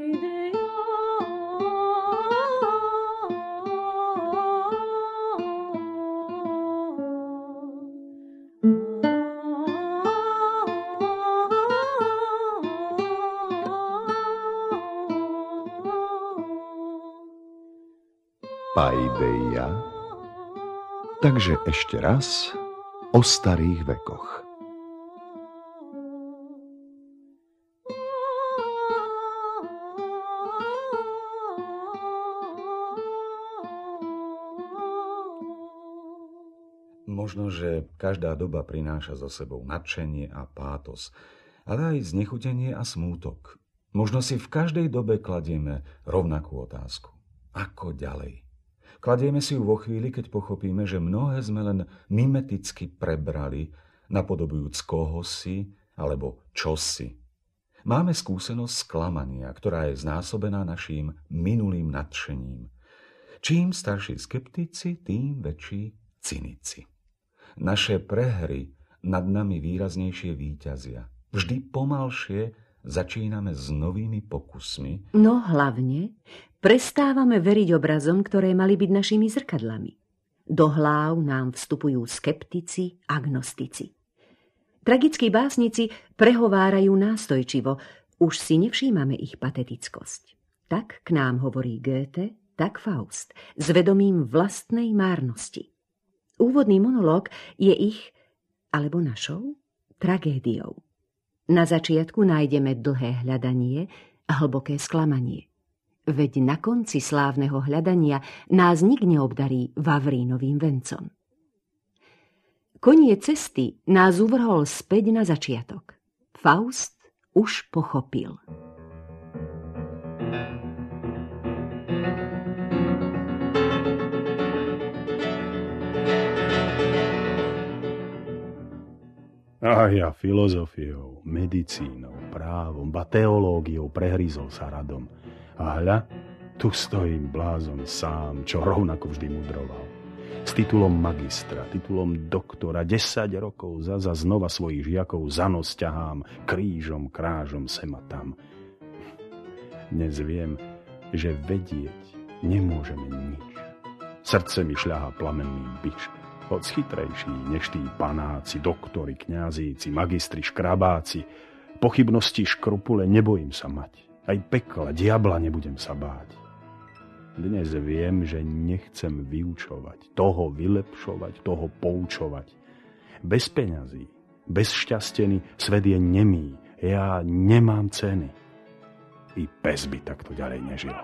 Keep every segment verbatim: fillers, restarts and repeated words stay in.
Paideia. Takže ešte raz o starých vekoch. Možno, že každá doba prináša so sebou nadšenie a pátos, ale aj znechutenie a smútok. Možno si v každej dobe kladieme rovnakú otázku. Ako ďalej? Kladieme si ju vo chvíli, keď pochopíme, že mnohé sme len mimeticky prebrali, napodobujúc kohosi alebo čosi. Máme skúsenosť sklamania, ktorá je znásobená naším minulým nadšením. Čím starší skeptici, tým väčší cynici. Naše prehry nad nami výraznejšie víťazia. Vždy pomalšie začíname s novými pokusmi. No hlavne prestávame veriť obrazom, ktoré mali byť našimi zrkadlami. Do hlav nám vstupujú skeptici, agnostici. Tragickí básnici prehovárajú nástojčivo, už si nevšímame ich patetickosť. Tak k nám hovorí Goethe, tak Faust, s vedomím vlastnej márnosti. Úvodný monológ je ich, alebo našou, tragédiou. Na začiatku nájdeme dlhé hľadanie a hlboké sklamanie. Veď na konci slávneho hľadania nás nik neobdarí Vavrínovým vencom. Koniec cesty nás uvrhol späť na začiatok. Faust už pochopil. A ja filozofiou, medicínou, právom, ba teológiou prehrízol sa radom. A hľa, tu stojím blázon sám, čo rovnako vždy mudroval. S titulom magistra, titulom doktora, desať rokov za, za znova svojich žiakov za nos ťahám, krížom, krážom, sem a tam. Dnes viem, že vedieť nemôžeme nič. Srdce mi šľahá plamenný bič, hoc chytrejší než tí panáci, doktori, kňazíci, magistri, škrabáci. Pochybnosti, škrupule nebojím sa mať. Aj pekla, diabla nebudem sa báť. Dnes viem, že nechcem vyučovať, toho vylepšovať, toho poučovať. Bez peňazí, bez šťastený svet je nemý. Ja nemám ceny. I pes by takto ďalej nežil.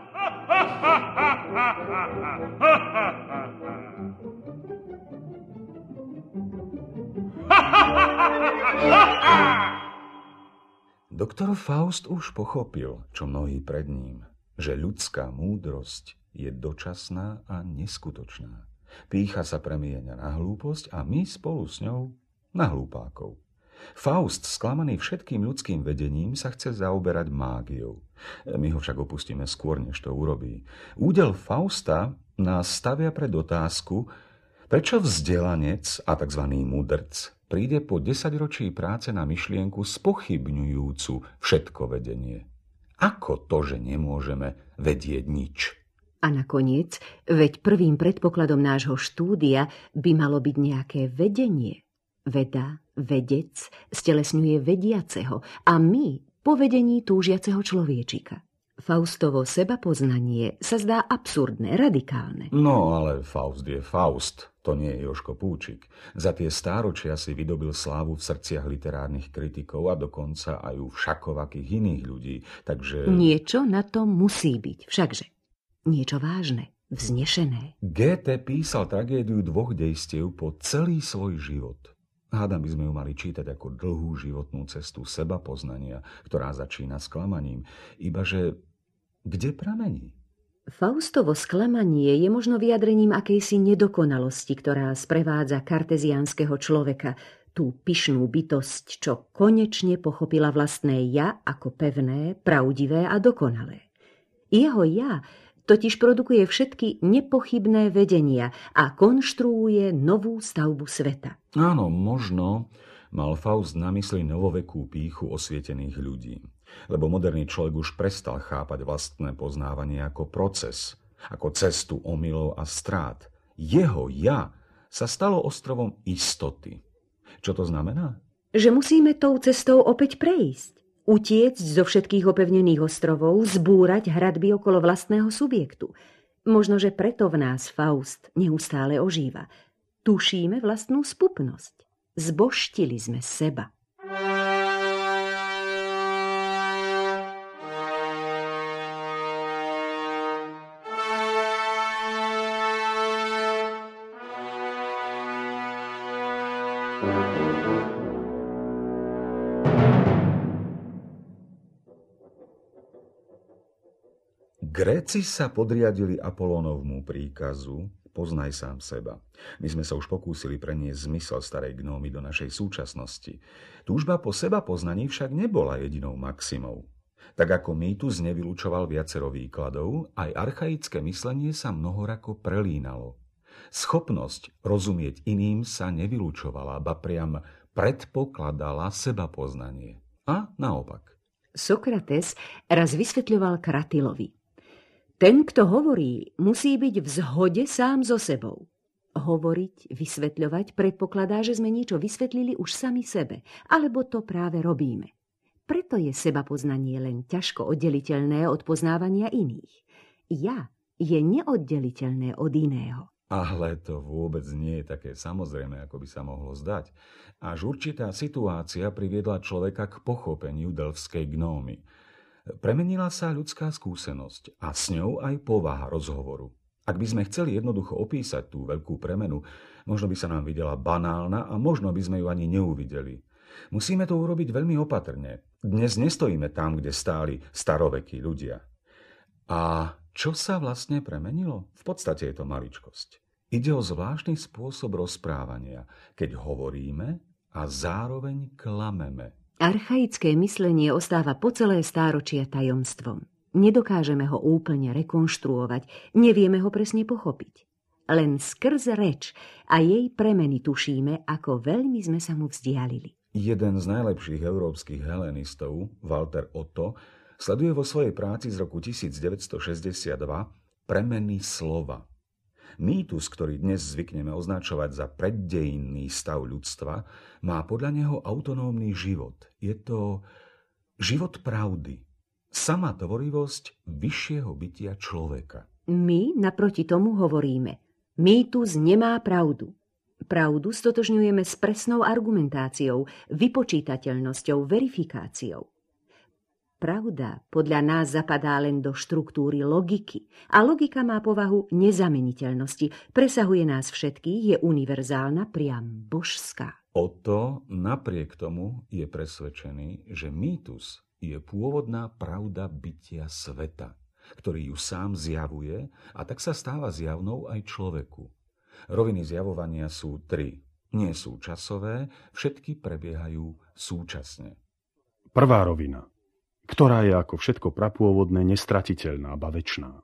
Doktor Faust už pochopil, čo mnohí pred ním, že ľudská múdrosť je dočasná a neskutočná. Pýcha sa premieňa na hlúposť a my spolu s ňou na hlúpákov. Faust, sklamaný všetkým ľudským vedením, sa chce zaoberať mágiou. My ho však opustíme skôr, než to urobí. Údel Fausta nás stavia pred otázku, prečo vzdelanec a tzv. Mudrc príde po desaťročí práce na myšlienku spochybňujúcu všetko vedenie. Ako to, že nemôžeme vedieť nič? A nakoniec, veď prvým predpokladom nášho štúdia by malo byť nejaké vedenie. Veda, vedec, stelesňuje vediaceho a my po vedení túžiaceho človečika. Faustovo sebapoznanie sa zdá absurdné, radikálne. No, ale Faust je Faust, to nie je Jožko Púčik. Za tie stáročia si vydobil slávu v srdciach literárnych kritikov a dokonca aj u všakovakých iných ľudí, takže... Niečo na tom musí byť, všakže. Niečo vážne, vznešené. Goethe písal tragédiu dvoch dejstiev po celý svoj život. Hádam by sme ju mali čítať ako dlhú životnú cestu sebapoznania, ktorá začína sklamaním, ibaže kde pramení? Faustovo sklamanie je možno vyjadrením akejsi nedokonalosti, ktorá sprevádza karteziánskeho človeka, tú pyšnú bytosť, čo konečne pochopila vlastné ja ako pevné, pravdivé a dokonalé. Jeho ja totiž produkuje všetky nepochybné vedenia a konštruuje novú stavbu sveta. Áno, možno mal Faust na mysli novovekú pýchu osvietených ľudí. Lebo moderný človek už prestal chápať vlastné poznávanie ako proces, ako cestu omylov a strát. Jeho ja sa stalo ostrovom istoty. Čo to znamená? Že musíme tou cestou opäť prejsť. Utiecť zo všetkých opevnených ostrovov, zbúrať hradby okolo vlastného subjektu. Možno, že preto v nás Faust neustále ožíva. Tušíme vlastnú spupnosť. Zboštili sme seba. Gréci sa podriadili Apolónovmu príkazu poznaj sám seba. My sme sa už pokúsili preniesť zmysel starej gnómy do našej súčasnosti. Túžba po seba poznaní však nebola jedinou maximou. Tak ako mýtus nevylučoval viacero výkladov, aj archaické myslenie sa mnohorako prelínalo. Schopnosť rozumieť iným sa nevylučovala, ba priam predpokladala sebapoznanie. A naopak. Sokrates raz vysvetľoval Kratilovi. Ten, kto hovorí, musí byť v zhode sám so sebou. Hovoriť, vysvetľovať predpokladá, že sme niečo vysvetlili už sami sebe, alebo to práve robíme. Preto je sebapoznanie len ťažko oddeliteľné od poznávania iných. Ja je neoddeliteľné od iného. Ale to vôbec nie je také samozrejme, ako by sa mohlo zdať. Až určitá situácia priviedla človeka k pochopeniu delfskej gnómy. Premenila sa ľudská skúsenosť a s ňou aj povaha rozhovoru. Ak by sme chceli jednoducho opísať tú veľkú premenu, možno by sa nám videla banálna a možno by sme ju ani neuvideli. Musíme to urobiť veľmi opatrne. Dnes nestojíme tam, kde stáli starovekí ľudia. A čo sa vlastne premenilo? V podstate je to maličkosť. Ide o zvláštny spôsob rozprávania, keď hovoríme a zároveň klameme. Archaické myslenie ostáva po celé stáročia tajomstvom. Nedokážeme ho úplne rekonštruovať, nevieme ho presne pochopiť. Len skrz reč a jej premeny tušíme, ako veľmi sme sa mu vzdialili. Jeden z najlepších európskych helenistov, Walter Otto, sleduje vo svojej práci z roku tisícdeväťstošesťdesiatdva premeny slova. Mýtus, ktorý dnes zvykneme označovať za preddejinný stav ľudstva, má podľa neho autonómny život. Je to život pravdy. Sama tvorivosť vyššieho bytia človeka. My naproti tomu hovoríme. Mýtus nemá pravdu. Pravdu stotožňujeme s presnou argumentáciou, vypočítateľnosťou, verifikáciou. Pravda podľa nás zapadá len do štruktúry logiky a logika má povahu nezameniteľnosti, presahuje nás všetkých, je univerzálna, priam božská. Otto napriek tomu je presvedčený, že mýtus je pôvodná pravda bytia sveta, ktorý ju sám zjavuje a tak sa stáva zjavnou aj človeku. Roviny zjavovania sú tri. Nie sú časové, všetky prebiehajú súčasne. Prvá rovina, ktorá je ako všetko prapôvodné nestratiteľná, ba večná.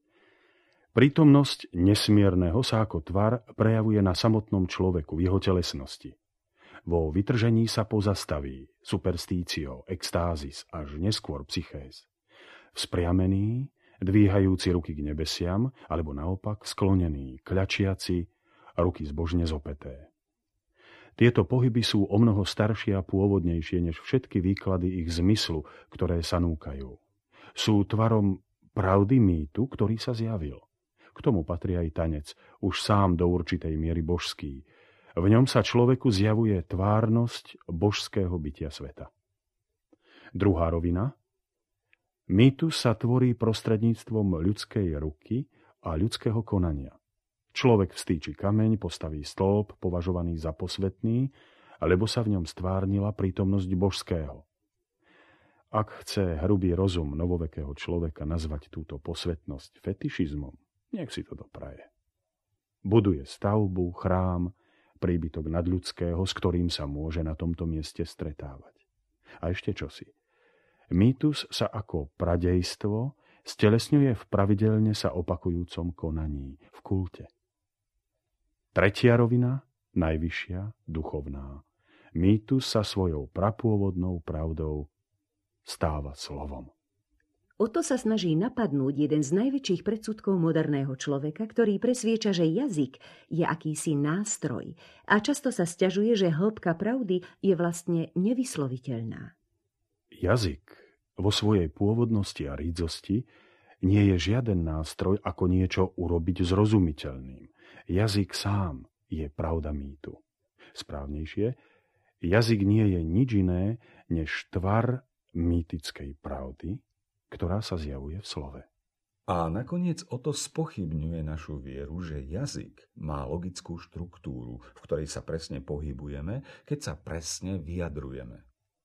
Prítomnosť nesmierneho sa ako tvar prejavuje na samotnom človeku, v jeho telesnosti. Vo vytržení sa pozastaví, superstício, extázis, až neskôr psychéz. Vzpriamený, dvíhajúci ruky k nebesiam, alebo naopak sklonený, kľačiaci, ruky zbožne zopäté. Tieto pohyby sú omnoho staršie a pôvodnejšie než všetky výklady ich zmyslu, ktoré sa núkajú. Sú tvarom pravdy mýtu, ktorý sa zjavil. K tomu patrí aj tanec, už sám do určitej miery božský. V ňom sa človeku zjavuje tvárnosť božského bytia sveta. Druhá rovina. Mýtus sa tvorí prostredníctvom ľudskej ruky a ľudského konania. Človek vstýči kameň, postaví stĺp, považovaný za posvätný, lebo sa v ňom stvárnila prítomnosť božského. Ak chce hrubý rozum novovekého človeka nazvať túto posvätnosť fetišizmom, nech si to dopraje. Buduje stavbu, chrám, príbytok nadľudského, s ktorým sa môže na tomto mieste stretávať. A ešte čosi. Mýtus sa ako pradejstvo stelesňuje v pravidelne sa opakujúcom konaní, v kulte. Tretia rovina, najvyššia, duchovná. Mýtus sa svojou prapôvodnou pravdou stáva slovom. O to sa snaží napadnúť jeden z najväčších predsudkov moderného človeka, ktorý presvieča, že jazyk je akýsi nástroj a často sa sťažuje, že hĺbka pravdy je vlastne nevysloviteľná. Jazyk vo svojej pôvodnosti a rídzosti nie je žiaden nástroj, ako niečo urobiť zrozumiteľným. Jazyk sám je pravda mýtu. Správnejšie, jazyk nie je nič iné, než tvar mýtickej pravdy, ktorá sa zjavuje v slove. A nakoniec o to spochybňuje našu vieru, že jazyk má logickú štruktúru, v ktorej sa presne pohybujeme, keď sa presne vyjadrujeme.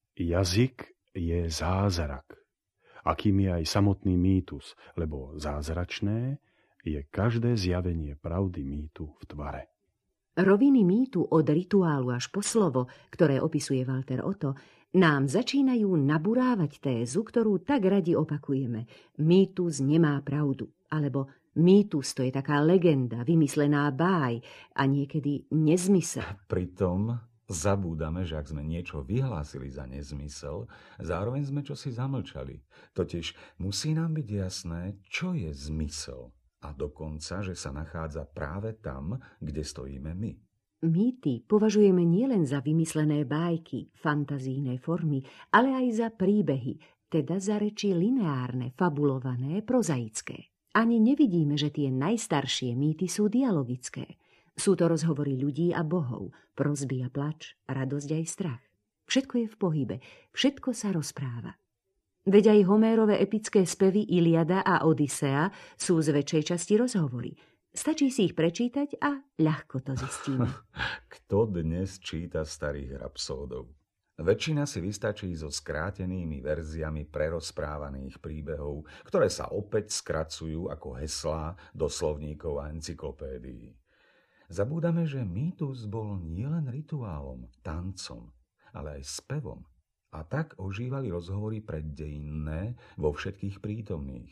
Jazyk je zázrak, akým je aj samotný mýtus, lebo zázračné je každé zjavenie pravdy mýtu v tvare. Roviny mýtu od rituálu až po slovo, ktoré opisuje Walter Otto, nám začínajú naburávať tézu, ktorú tak radi opakujeme. Mýtus nemá pravdu, alebo mýtus to je taká legenda, vymyslená báj a niekedy nezmysel. Pritom zabúdame, že ak sme niečo vyhlásili za nezmysel, zároveň sme čosi zamlčali. Totiž musí nám byť jasné, čo je zmysel. A dokonca, že sa nachádza práve tam, kde stojíme my. Mýty považujeme nielen za vymyslené bájky, fantazijné formy, ale aj za príbehy, teda za reči lineárne, fabulované, prozaické. Ani nevidíme, že tie najstaršie mýty sú dialogické. Sú to rozhovory ľudí a bohov, prosby a plač, radosť aj strach. Všetko je v pohybe, všetko sa rozpráva. Veď aj Homérove epické spevy Iliada a Odysea sú z väčšej časti rozhovory. Stačí si ich prečítať a ľahko to zistíme. Kto dnes číta starých rapsódov? Väčšina si vystačí so skrátenými verziami prerozprávaných príbehov, ktoré sa opäť skracujú ako heslá do slovníkov a encyklopédií. Zabúdame, že mýtus bol nielen rituálom, tancom, ale aj spevom. A tak ožívali rozhovory preddejinné vo všetkých prítomných.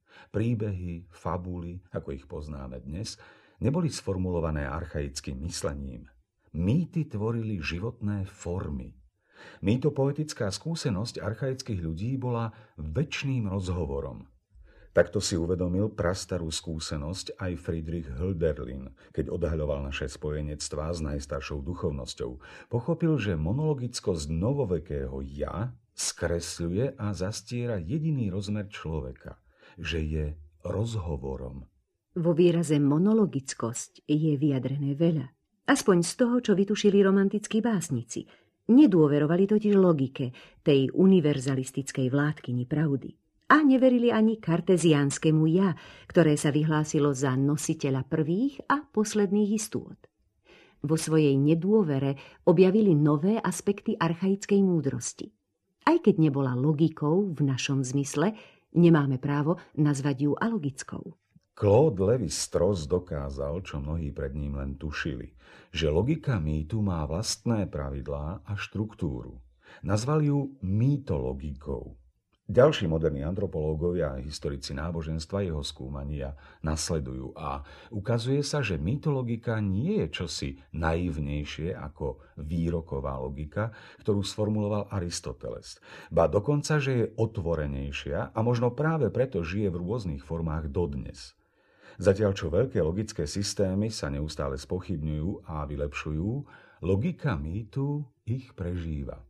Príbehy, fabuly, ako ich poznáme dnes, neboli sformulované archaickým myslením. Mýty tvorili životné formy. Mýtopoetická skúsenosť archaických ľudí bola večným rozhovorom. Takto si uvedomil prastarú skúsenosť aj Friedrich Hölderlin, keď odhaľoval naše spojenectvá s najstaršou duchovnosťou. Pochopil, že monologickosť novovekého ja skresľuje a zastiera jediný rozmer človeka, že je rozhovorom. Vo výraze monologickosť je vyjadrené veľa. Aspoň z toho, čo vytušili romantickí básnici. Nedôverovali totiž logike, tej univerzalistickej vládkyni pravdy. A neverili ani karteziánskemu ja, ktoré sa vyhlásilo za nositeľa prvých a posledných istôt. Vo svojej nedôvere objavili nové aspekty archaickej múdrosti. Aj keď nebola logikou v našom zmysle, nemáme právo nazvať ju alogickou. Claude Lévi-Strauss dokázal, čo mnohí pred ním len tušili, že logika mýtu má vlastné pravidlá a štruktúru. Nazval ju mýtologikou. Ďalší moderní antropológovia a historici náboženstva jeho skúmania nasledujú a ukazuje sa, že mýtologika nie je čosi naivnejšie ako výroková logika, ktorú sformuloval Aristoteles. Ba dokonca, že je otvorenejšia a možno práve preto žije v rôznych formách dodnes. Zatiaľ čo veľké logické systémy sa neustále spochybňujú a vylepšujú, logika mýtu ich prežíva.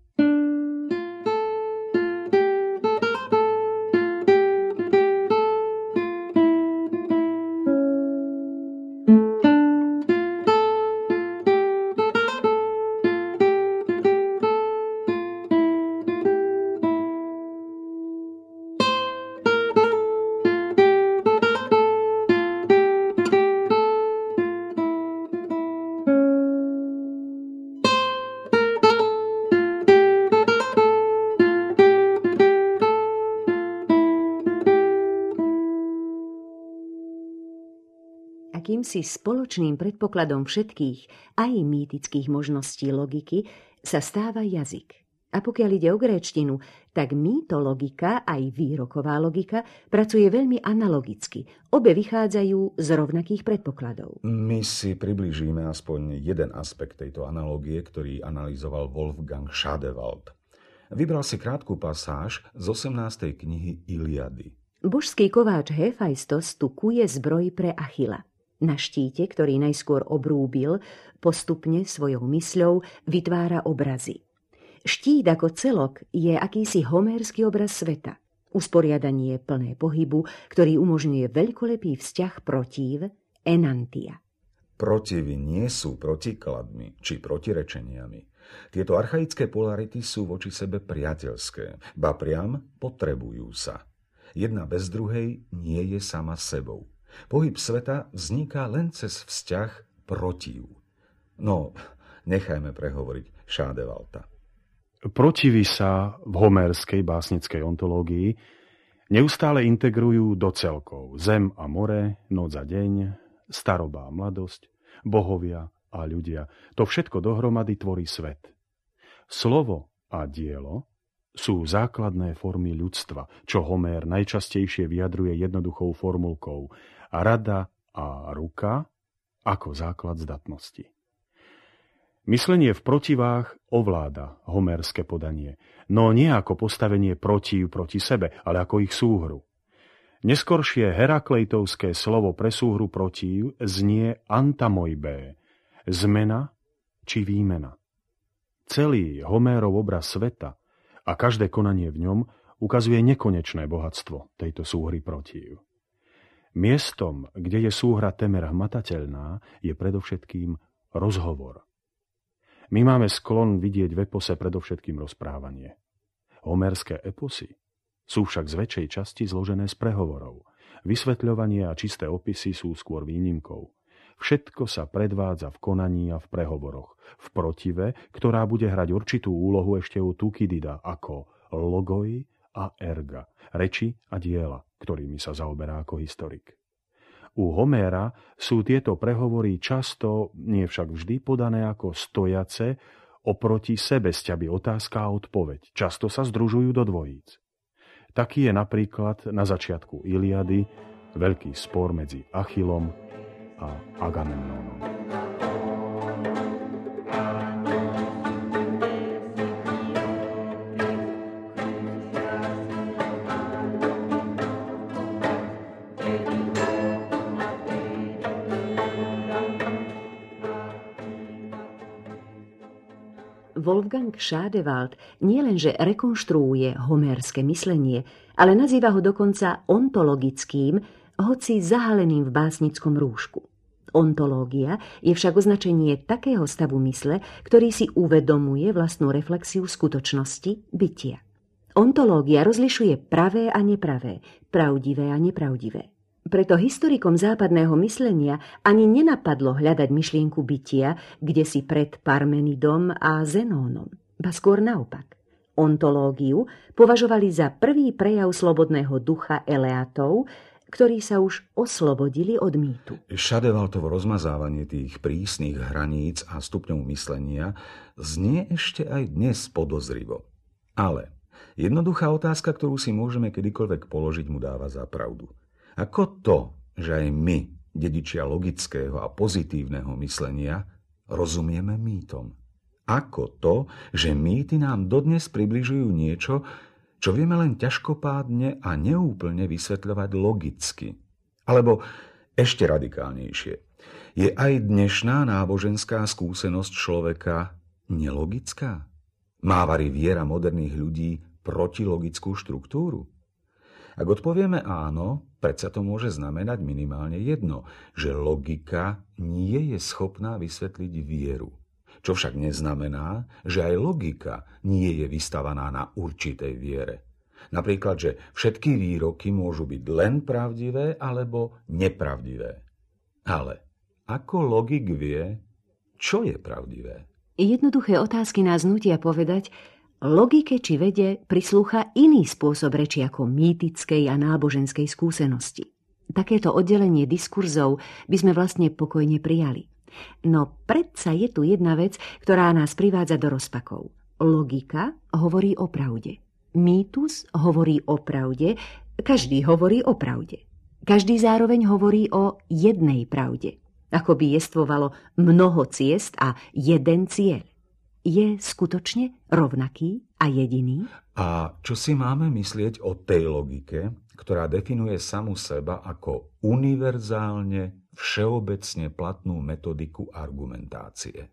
Akýmsi spoločným predpokladom všetkých, aj mýtických možností logiky, sa stáva jazyk. A pokiaľ ide o gréčtinu, tak mýtologika, aj výroková logika, pracuje veľmi analogicky. Obe vychádzajú z rovnakých predpokladov. My si priblížime aspoň jeden aspekt tejto analógie, ktorý analyzoval Wolfgang Schadewald. Vybral si krátku pasáž z osemnástej knihy Iliady. Božský kováč Héfajstos tu kuje zbroj pre Achila. Na štíte, ktorý najskôr obrúbil, postupne svojou mysľou vytvára obrazy. Štít ako celok je akýsi homérsky obraz sveta. Usporiadanie plné pohybu, ktorý umožňuje veľkolepý vzťah protív, enantia. Protivy nie sú protikladmi či protirečeniami. Tieto archaické polarity sú voči sebe priateľské, ba priam potrebujú sa. Jedna bez druhej nie je sama sebou. Pohyb sveta vzniká len cez vzťah protív. No, nechajme prehovoriť Šádevalta. Protivy sa v homérskej básnickej ontológii neustále integrujú do celkov. Zem a more, noc a deň, staroba a mladosť, bohovia a ľudia. To všetko dohromady tvorí svet. Slovo a dielo sú základné formy ľudstva, čo Homér najčastejšie vyjadruje jednoduchou formulkou rada a ruka ako základ zdatnosti. Myslenie v protivách ovláda homérske podanie, no nie ako postavenie protív proti sebe, ale ako ich súhru. Neskoršie herakleitovské slovo pre súhru protív znie antamoibé, zmena či výmena. Celý Homérov obraz sveta a každé konanie v ňom ukazuje nekonečné bohatstvo tejto súhry protív. Miestom, kde je súhra temer hmatateľná, je predovšetkým rozhovor. My máme sklon vidieť v epose predovšetkým rozprávanie. Homérske eposy sú však z väčšej časti zložené z prehovorov. Vysvetľovanie a čisté opisy sú skôr výnimkou. Všetko sa predvádza v konaní a v prehovoroch. V protive, ktorá bude hrať určitú úlohu ešte u Tukidida ako logoi a erga, reči a diela, ktorými sa zaoberá ako historik. U Homéra sú tieto prehovory často, nie však vždy, podané ako stojace oproti sebe sťaby otázka a odpoveď. Často sa združujú do dvojíc. Taký je napríklad na začiatku Iliady veľký spor medzi Achillom a Agamemnonom. Wolfgang Schadewald nielenže rekonštruuje homérske myslenie, ale nazýva ho dokonca ontologickým, hoci zahaleným v básnickom rúšku. Ontológia je však označenie takého stavu mysle, ktorý si uvedomuje vlastnú reflexiu skutočnosti bytia. Ontológia rozlišuje pravé a nepravé, pravdivé a nepravdivé. Preto historikom západného myslenia ani nenapadlo hľadať myšlienku bytia kdesi pred Parmenidom a Zenónom, ba skôr naopak. Ontológiu považovali za prvý prejav slobodného ducha Eleatov, ktorí sa už oslobodili od mýtu. Šadevaltovo rozmazávanie tých prísnych hraníc a stupňov myslenia znie ešte aj dnes podozrivo. Ale jednoduchá otázka, ktorú si môžeme kedykoľvek položiť, mu dáva za pravdu. Ako to, že aj my, dedičia logického a pozitívneho myslenia, rozumieme mýtom? Ako to, že mýty nám dodnes približujú niečo, čo vieme len ťažkopádne a neúplne vysvetľovať logicky? Alebo ešte radikálnejšie, je aj dnešná náboženská skúsenosť človeka nelogická? Má vari viera moderných ľudí protilogickú štruktúru? Ak odpovieme áno, predsa to môže znamenať minimálne jedno, že logika nie je schopná vysvetliť vieru. Čo však neznamená, že aj logika nie je vystavaná na určitej viere. Napríklad, že všetky výroky môžu byť len pravdivé alebo nepravdivé. Ale ako logik vie, čo je pravdivé? Jednoduché otázky nás nutia povedať, logike či vede prislúcha iný spôsob reči ako mýtickej a náboženskej skúsenosti. Takéto oddelenie diskurzov by sme vlastne pokojne prijali. No predsa je tu jedna vec, ktorá nás privádza do rozpakov. Logika hovorí o pravde. Mýtus hovorí o pravde, každý hovorí o pravde. Každý zároveň hovorí o jednej pravde. Ako by jestvovalo mnoho ciest a jeden cieľ. je skutočne rovnaký a jediný? A čo si máme myslieť o tej logike, ktorá definuje samu seba ako univerzálne, všeobecne platnú metodiku argumentácie?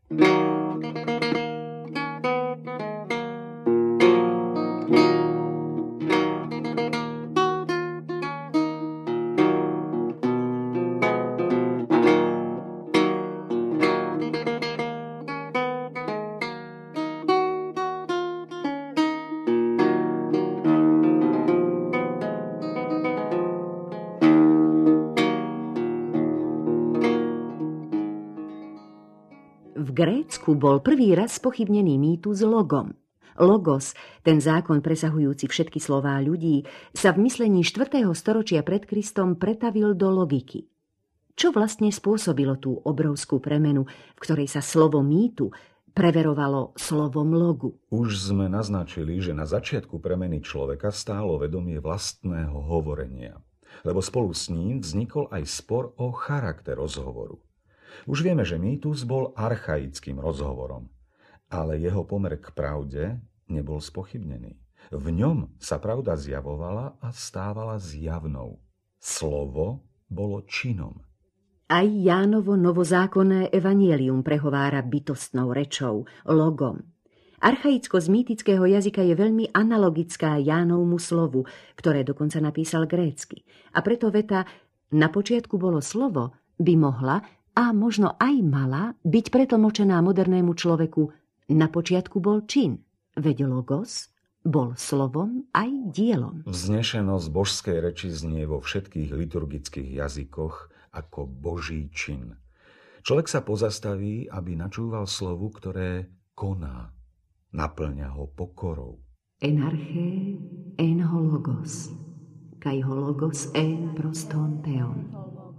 V Grécku bol prvý raz spochybnený mýtus logom. Logos, ten zákon presahujúci všetky slová ľudí, sa v myslení štvrtého storočia pred Kristom pretavil do logiky. Čo vlastne spôsobilo tú obrovskú premenu, v ktorej sa slovo mýtu preverovalo slovom logu? Už sme naznačili, že na začiatku premeny človeka stálo vedomie vlastného hovorenia, lebo spolu s ním vznikol aj spor o charakter rozhovoru. Už vieme, že mýtus bol archaickým rozhovorom, ale jeho pomer k pravde nebol spochybnený. V ňom sa pravda zjavovala a stávala zjavnou. Slovo bolo činom. Aj Jánovo novozákonné evanjelium prehovára bytostnou rečou, logom. Archaickosť mýtického jazyka je veľmi analogická Jánovmu slovu, ktoré dokonca napísal grécky. A preto veta na počiatku bolo slovo by mohla a možno aj mala byť pretlmočená modernému človeku na počiatku bol čin, veď logos bol slovom aj dielom. Vznešenosť božskej reči znie vo všetkých liturgických jazykoch ako Boží čin. Človek sa pozastaví, aby načúval slovu, ktoré koná, naplňa ho pokorou. En arche en ho logos, kai ho logos en proston theon.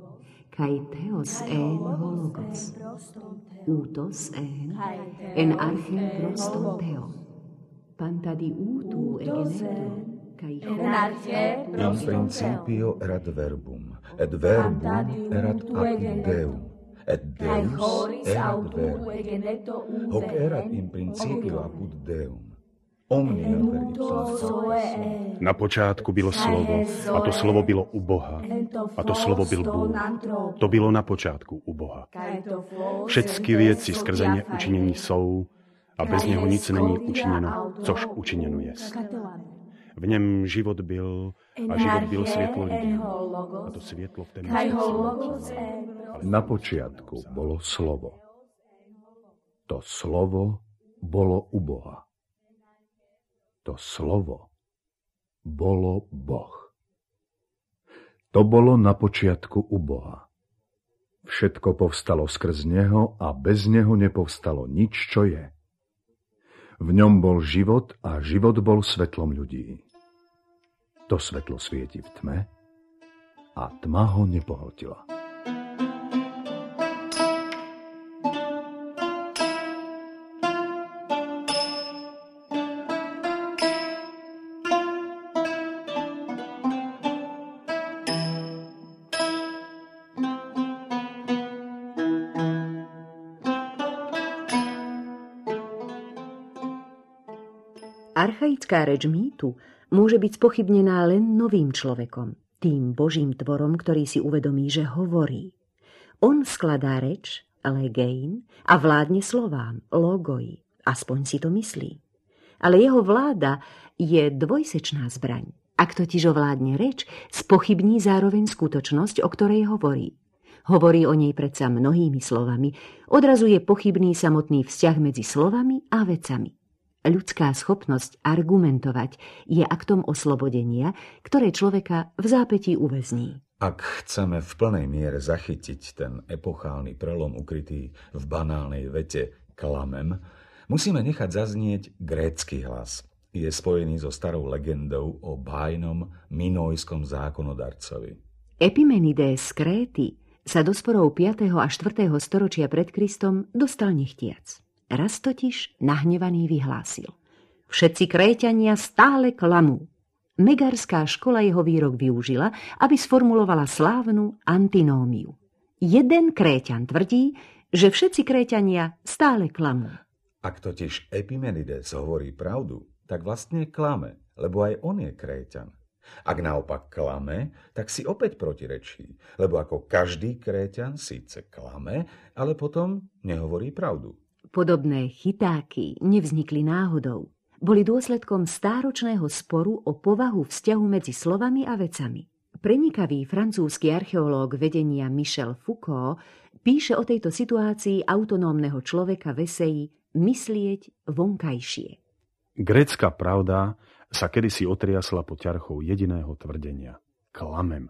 Kai theos en ho logos, útos en, en archen proston theon. Pantadi útu egeneto, kai In principio erat verbum, et verbum erat apud Deum, et Deus erat verbum. Hoc erat in principio apud Deum. Omnia per ipsum sanctus. Na počátku bylo slovo, a to slovo bylo u Boha, a to slovo byl Bůh. To bylo na počátku u Boha. Všetky věci skrze ně učinění jsou, a bez něho nic není učiněno, což učiněno jest. V něm život byl, a život byl světlo lidem. A to světlo v temnosti. Na počiatku bolo slovo. To slovo bolo u Boha. To slovo bolo Boh. To bolo na počiatku u Boha. Všetko povstalo skrz neho a bez neho nepovstalo nič, čo je. V ňom bol život a život bol svetlom ľudí. To svetlo svieti v tme a tma ho nepohltila. Archaická reč mýtu môže byť spochybnená len novým človekom, tým Božím tvorom, ktorý si uvedomí, že hovorí. On skladá reč, legein, a vládne slovám, logoi, aspoň si to myslí. Ale jeho vláda je dvojsečná zbraň. Ak totiž ovládne reč, spochybní zároveň skutočnosť, o ktorej hovorí. Hovorí o nej predsa mnohými slovami, odrazu je pochybný samotný vzťah medzi slovami a vecami. Ľudská schopnosť argumentovať je aktom oslobodenia, ktoré človeka v zápätí uväzní. Ak chceme v plnej miere zachytiť ten epochálny prelom ukrytý v banálnej vete klamem, musíme nechať zaznieť grécky hlas. Je spojený so starou legendou o bájnom minojskom zákonodarcovi. Epimenides z Kréty sa do sporov piateho a štvrtého storočia pred Kristom dostal nechtiac. Raz totiž nahnevaný vyhlásil. Všetci Kréťania stále klamú. Megarská škola jeho výrok využila, aby sformulovala slávnu antinómiu. Jeden Kréťan tvrdí, že všetci Kréťania stále klamú. Ak totiž Epimenides hovorí pravdu, tak vlastne klame, lebo aj on je Kréťan. Ak naopak klame, tak si opäť protirečí, lebo ako každý Kréťan síce klame, ale potom nehovorí pravdu. Podobné chytáky nevznikli náhodou. Boli dôsledkom stáročného sporu o povahu vzťahu medzi slovami a vecami. Prenikavý francúzsky archeológ vedenia Michel Foucault píše o tejto situácii autonómneho človeka v eseji Myslieť vonkajšie. Grécka pravda sa kedysi otriasla pod ťarchou jediného tvrdenia. Klamem.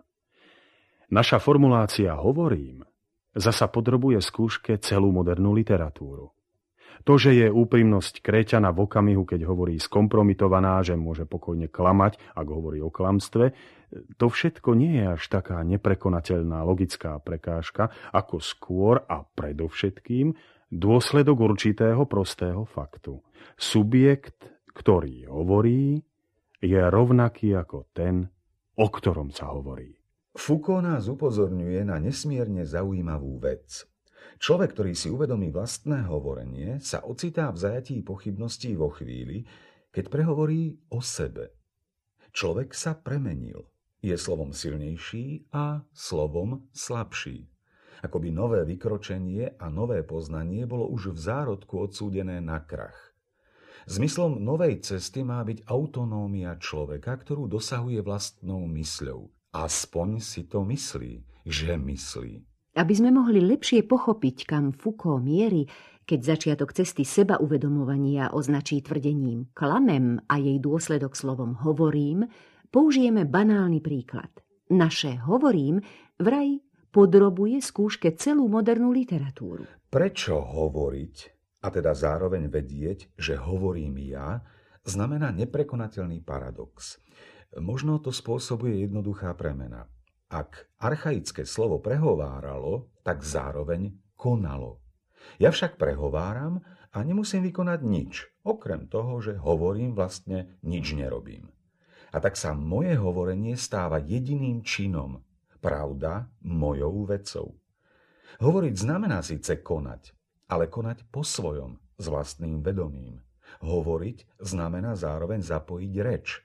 Naša formulácia hovorím zasa podrobuje skúške celú modernú literatúru. To, že je úprimnosť Kréťana v okamihu, keď hovorí skompromitovaná, že môže pokojne klamať, ak hovorí o klamstve, to všetko nie je až taká neprekonateľná logická prekážka, ako skôr a predovšetkým dôsledok určitého prostého faktu. Subjekt, ktorý hovorí, je rovnaký ako ten, o ktorom sa hovorí. Foucault nás upozorňuje na nesmierne zaujímavú vec. Človek, ktorý si uvedomí vlastné hovorenie, sa ocitá v zajatí pochybností vo chvíli, keď prehovorí o sebe. Človek sa premenil. Je slovom silnejší a slovom slabší. Akoby nové vykročenie a nové poznanie bolo už v zárodku odsúdené na krach. Zmyslom novej cesty má byť autonómia človeka, ktorú dosahuje vlastnou mysľou. Aspoň si to myslí, že myslí. Aby sme mohli lepšie pochopiť, kam Foucault mierí, keď začiatok cesty seba uvedomovania označí tvrdením klamem a jej dôsledok slovom hovorím, použijeme banálny príklad. Naše hovorím vraj podrobuje skúške celú modernú literatúru. Prečo hovoriť, a teda zároveň vedieť, že hovorím ja, znamená neprekonateľný paradox. Možno to spôsobuje jednoduchá premena. Ak archaické slovo prehováralo, tak zároveň konalo. Ja však prehováram a nemusím vykonať nič, okrem toho, že hovorím, vlastne nič nerobím. A tak sa moje hovorenie stáva jediným činom, pravda mojou vecou. Hovoriť znamená síce konať, ale konať po svojom, s vlastným vedomím. Hovoriť znamená zároveň zapojiť reč.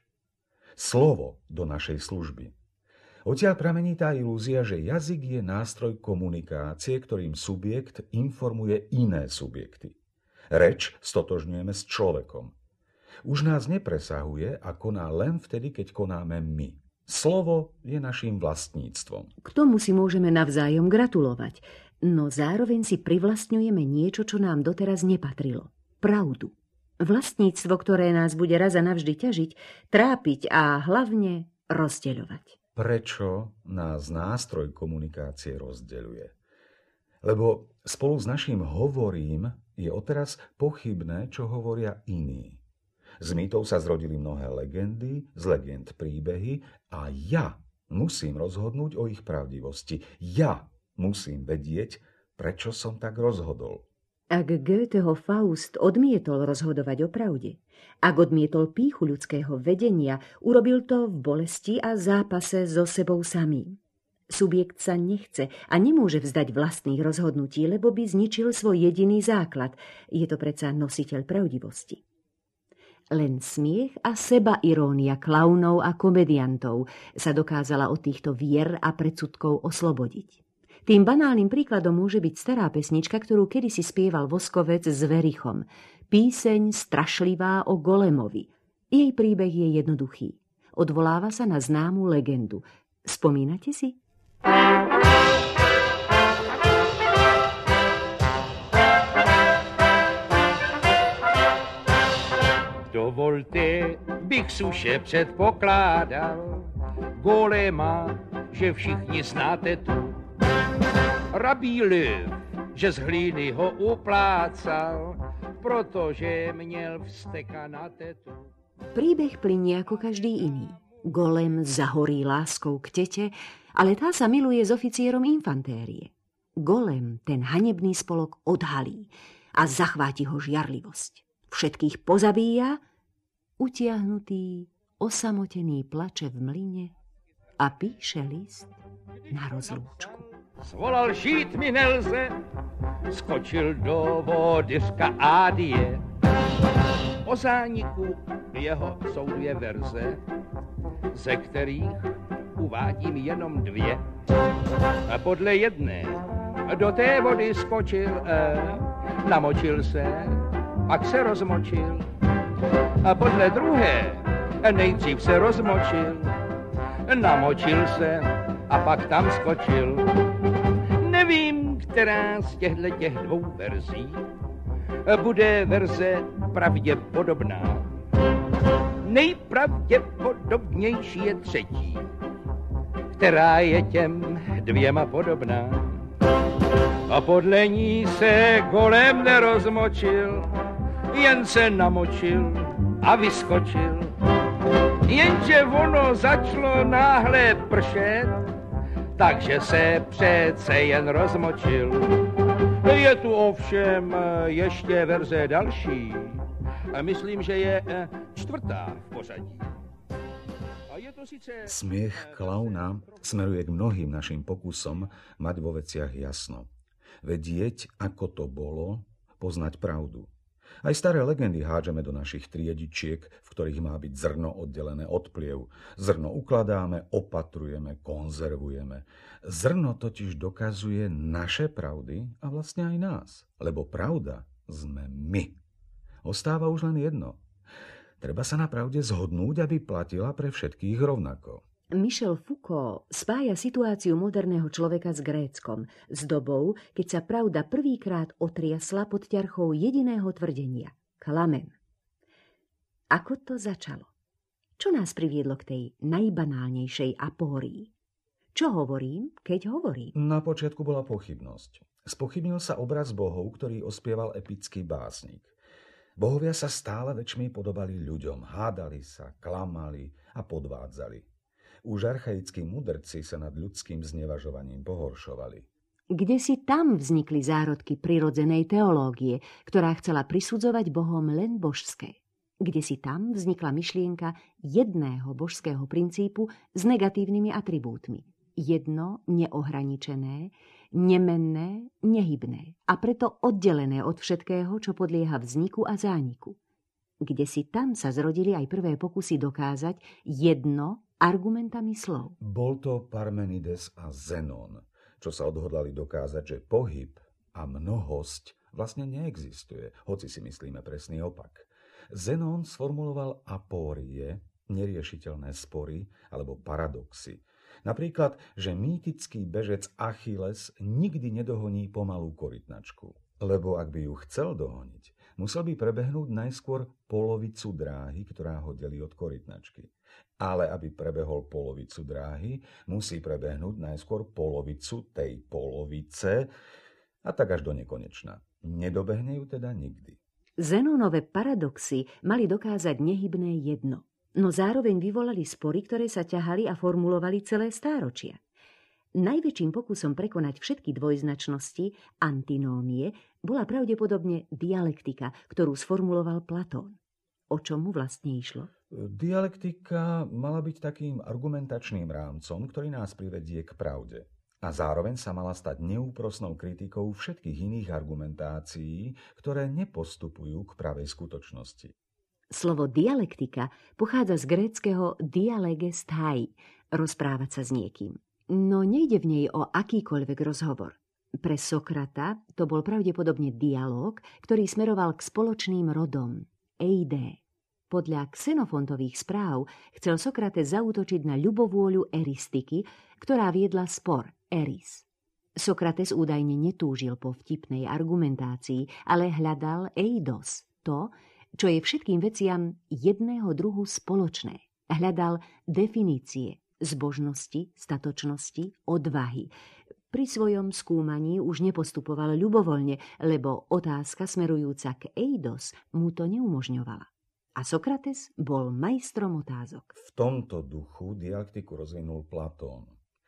Slovo do našej služby. Odtiaľ pramení tá ilúzia, že jazyk je nástroj komunikácie, ktorým subjekt informuje iné subjekty. Reč stotožňujeme s človekom. Už nás nepresahuje a koná len vtedy, keď konáme my. Slovo je naším vlastníctvom. K tomu si môžeme navzájom gratulovať, no zároveň si privlastňujeme niečo, čo nám doteraz nepatrilo. Pravdu. Vlastníctvo, ktoré nás bude raz a navždy ťažiť, trápiť a hlavne rozdeľovať. Prečo nás nástroj komunikácie rozdeľuje? Lebo spolu s naším hovorím je odteraz pochybné, čo hovoria iní. Z mýtov sa zrodili mnohé legendy, z legend príbehy a ja musím rozhodnúť o ich pravdivosti. Ja musím vedieť, prečo som tak rozhodol. Ak Goetheho Faust odmietol rozhodovať o pravde, ak odmietol pýchu ľudského vedenia, urobil to v bolesti a zápase so sebou samým. Subjekt sa nechce a nemôže vzdať vlastných rozhodnutí, lebo by zničil svoj jediný základ. Je to predsa nositeľ pravdivosti. Len smiech a sebairónia klaunov a komediantov sa dokázala od týchto vier a predsudkov oslobodiť. Tým banálnym príkladom môže byť stará pesnička, ktorú kedysi spieval Voskovec s Verichom. Píseň strašlivá o Golemovi. Jej príbeh je jednoduchý. Odvoláva sa na známu legendu. Spomínate si? Dovolte, bych suše předpokládal Golema, že všichni znáte tu. Rabí Löw, že z hlíny ho uplácal, protože měl vzteka na tetu. Príbeh plynie ako každý iný. Golem zahorí láskou k tete, ale tá sa miluje s oficierom infantérie. Golem ten hanebný spolok odhalí a zachváti ho žiarlivosť. Všetkých pozabíja, utiahnutý, osamotený plače v mlyne a píše list na rozlúčku. Svolal žít mi nelze, skočil do vody, řka Ádie. O zániku jeho jsou dvě verze, ze kterých uvádím jenom dvě. A podle jedné do té vody skočil, eh, namočil se, pak se rozmočil. A podle druhé nejdřív se rozmočil, namočil se a pak tam skočil. Nevím, která z těchto těch dvou verzí bude verze pravděpodobná. Nejpravděpodobnější je třetí, která je těm dvěma podobná. A podle ní se golem nerozmočil, jen se namočil a vyskočil. Jenže ono začalo náhle pršet, takže se přece jen rozmočil. Je tu ovšem ještě verze další. Myslím, že je čtvrtá v pořadí. A je to sice... Smiech klauna smeruje k mnohým našim pokusom mať vo veciach jasno. Vedieť, ako to bolo, poznať pravdu. Aj staré legendy hádžeme do našich triedičiek, v ktorých má byť zrno oddelené od pliev. Zrno ukladáme, opatrujeme, konzervujeme. Zrno totiž dokazuje naše pravdy a vlastne aj nás. Lebo pravda sme my. Ostáva už len jedno. Treba sa na pravde zhodnúť, aby platila pre všetkých rovnako. Michel Foucault spája situáciu moderného človeka s Gréckom, s dobou, keď sa pravda prvýkrát otriasla pod ťarchou jediného tvrdenia – klamen. Ako to začalo? Čo nás priviedlo k tej najbanálnejšej apórii? Čo hovorím, keď hovorím? Na počiatku bola pochybnosť. Spochybnil sa obraz bohov, ktorý ospieval epický básnik. Bohovia sa stále väčšmi podobali ľuďom, hádali sa, klamali a podvádzali. Už archaickí mudrci sa nad ľudským znevažovaním pohoršovali. Kde si tam vznikli zárodky prirodzenej teológie, ktorá chcela prisudzovať bohom len božské? Kde si tam vznikla myšlienka jedného božského princípu s negatívnymi atribútmi? Jedno neohraničené, nemenné, nehybné a preto oddelené od všetkého, čo podlieha vzniku a zániku. Kde si tam sa zrodili aj prvé pokusy dokázať jedno argumentami slov. Bol to Parmenides a Zenon, čo sa odhodlali dokázať, že pohyb a mnohosť vlastne neexistuje, hoci si myslíme presný opak. Zenon sformuloval apórie, neriešiteľné spory alebo paradoxy. Napríklad, že mýtický bežec Achilles nikdy nedohoní pomalú korytnačku, lebo ak by ju chcel dohoniť, musel by prebehnúť najskôr polovicu dráhy, ktorá ho delí od korytnačky. Ale aby prebehol polovicu dráhy, musí prebehnúť najskôr polovicu tej polovice a tak až do nekonečna. Nedobehne ju teda nikdy. Zenónove paradoxy mali dokázať nehybné jedno, no zároveň vyvolali spory, ktoré sa ťahali a formulovali celé stáročia. Najväčším pokusom prekonať všetky dvojznačnosti, antinómie, bola pravdepodobne dialektika, ktorú sformuloval Platón. O čom mu vlastne išlo? Dialektika mala byť takým argumentačným rámcom, ktorý nás privedie k pravde. A zároveň sa mala stať neúprosnou kritikou všetkých iných argumentácií, ktoré nepostupujú k pravej skutočnosti. Slovo dialektika pochádza z gréckeho dialegestai, rozprávať sa s niekým. No nejde v nej o akýkoľvek rozhovor. Pre Sokrata to bol pravdepodobne dialóg, ktorý smeroval k spoločným rodom, eidé. Podľa Xenofontových správ chcel Sokrates zaútočiť na ľubovôľu eristiky, ktorá viedla spor, eris. Sokrates údajne netúžil po vtipnej argumentácii, ale hľadal eidos, to, čo je všetkým veciam jedného druhu spoločné. Hľadal definície zbožnosti, statočnosti, odvahy. Pri svojom skúmaní už nepostupoval ľubovoľne, lebo otázka smerujúca k eidos mu to neumožňovala. A Sokrates bol majstrom otázok. V tomto duchu dialektiku rozvinul Platón.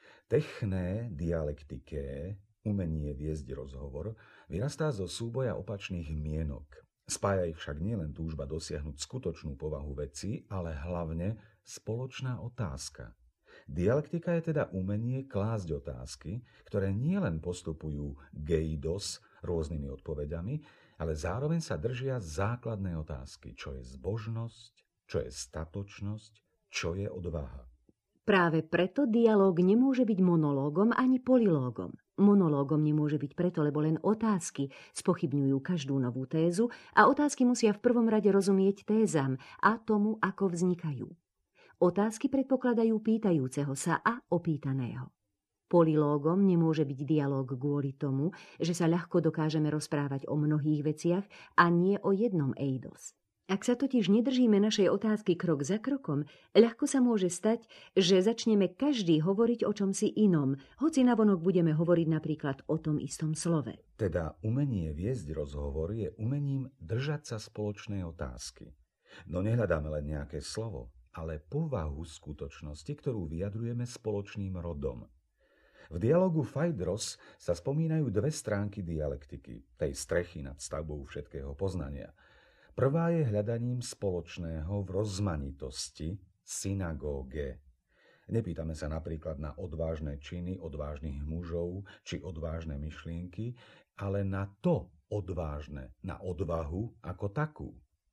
Techné dialektiké, umenie viesť rozhovor, vyrastá zo súboja opačných mienok. Spája ich však nielen túžba dosiahnuť skutočnú povahu veci, ale hlavne spoločná otázka. Dialektika je teda umenie klásť otázky, ktoré nielen postupujú geidos rôznymi odpoveďami, ale zároveň sa držia základné otázky, čo je zbožnosť, čo je statočnosť, čo je odvaha. Práve preto dialóg nemôže byť monológom ani polilógom. Monológom nemôže byť preto, lebo len otázky spochybňujú každú novú tézu a otázky musia v prvom rade rozumieť tézam a tomu, ako vznikajú. Otázky predpokladajú pýtajúceho sa a opýtaného. Polilógom nemôže byť dialóg kvôli tomu, že sa ľahko dokážeme rozprávať o mnohých veciach a nie o jednom eidos. Ak sa totiž nedržíme našej otázky krok za krokom, ľahko sa môže stať, že začneme každý hovoriť o čomsi inom, hoci navonok budeme hovoriť napríklad o tom istom slove. Teda umenie viesť rozhovor je umením držať sa spoločnej otázky. No nehľadáme len nejaké slovo, ale povahu skutočnosti, ktorú vyjadrujeme spoločným rodom. V dialogu Phaedros sa spomínajú dve stránky dialektiky, tej strechy nad stavbou všetkého poznania. Prvá je hľadaním spoločného v rozmanitosti, synagóge. Nepýtame sa napríklad na odvážne činy odvážnych mužov či odvážne myšlienky, ale na to odvážne, na odvahu ako takú.